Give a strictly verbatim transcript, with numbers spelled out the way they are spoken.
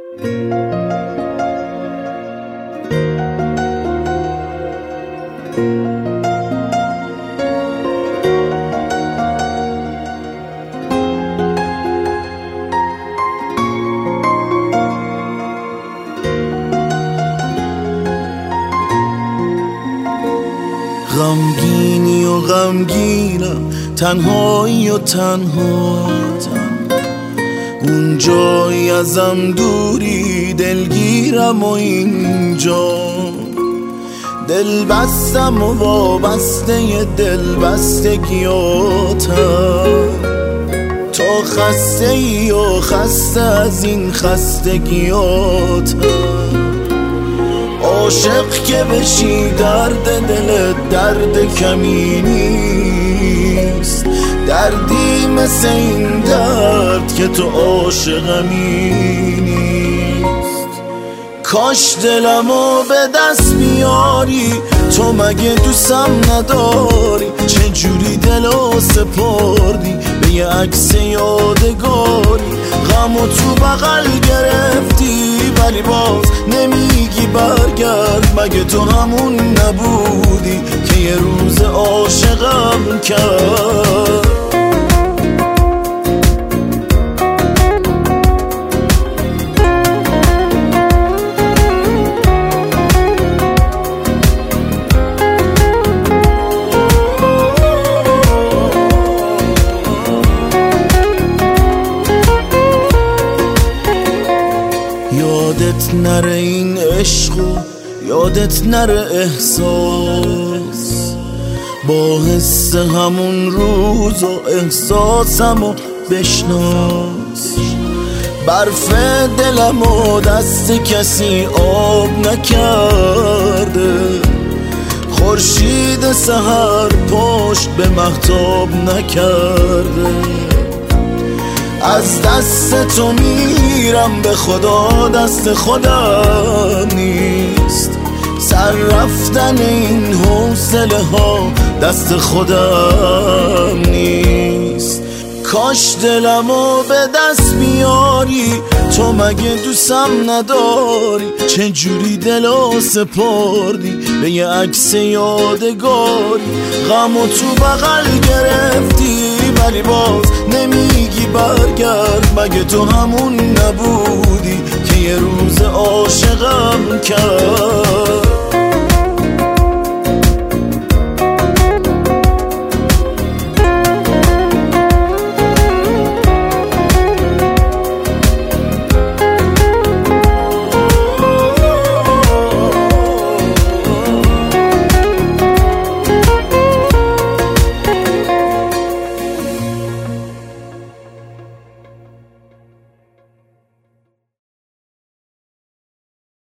غمگینی و غمگینم، تنهایی و تنها، اون جایی ازم دوری دلگیرم و اینجا دل بستم و وابسته دل بستگیاتم. تو خسته ای و خسته از این خستگیاتم، عاشق که بشی درد دلت درد کمی نیست، دردی مثل این درد که تو عاشقمی نیست. کاش دلمو به دست بیاری، تو مگه دوستم نداری؟ چه جوری دلو سپردی به یه عکس یادگاری؟ غمو تو بغل گرفتی ولی باز نمیگی برگرد. مگه تو همون نبودی که یه روز عاشقم کرد؟ یادت نره این عشقو، یادت نره احساس، با حس همون روز و احساسمو بشناس. برف دلمو دست کسی آب نکرده، خورشید سحر پشت به مهتاب نکرده. از دست تو میرم به خدا، دست خودم نیست. سر رفتن این حوصله ها دست خودم نیست. کاش دلمو به دست بیاری، تو مگه دوستم نداری؟ چه جوری دلو سپردی به یه عکس یادگاری؟ غمو تو بغل گرفتی ولی باز نمیگی برگرد. مگه تو همون نبودی که یه روز عاشقم کرد؟